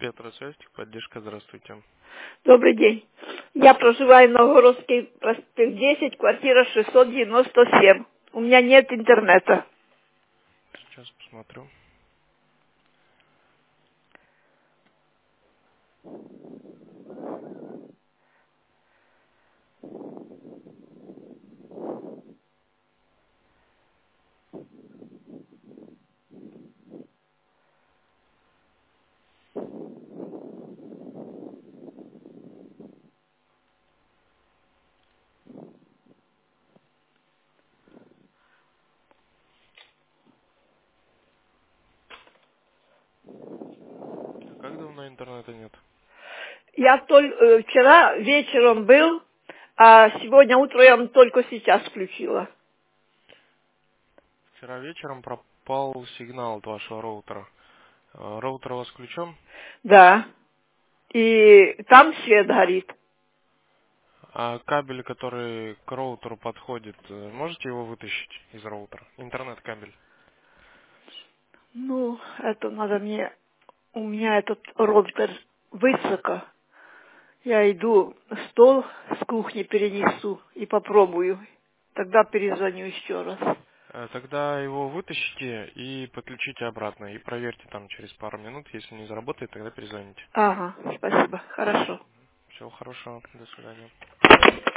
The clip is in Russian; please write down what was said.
Ветросвязь, поддержка, здравствуйте. Добрый день. Я проживаю в Новгородский проспект 10, квартира 697. У меня нет интернета. Сейчас посмотрю. А как давно интернета нет? Я вчера вечером был, а сегодня утром я только сейчас включила. Вчера вечером пропал сигнал от вашего роутера. Роутер у вас включен? Да. И там свет горит. А кабель, который к роутеру подходит, можете его вытащить из роутера? Интернет-кабель. Ну, это надо мне... У меня этот роутер высоко. Я иду, стол с кухни перенесу и попробую. Тогда перезвоню еще раз. Тогда его вытащите и подключите обратно. И проверьте там через пару минут. Если не заработает, тогда перезвоните. Ага, спасибо. Хорошо. Всего хорошего. До свидания.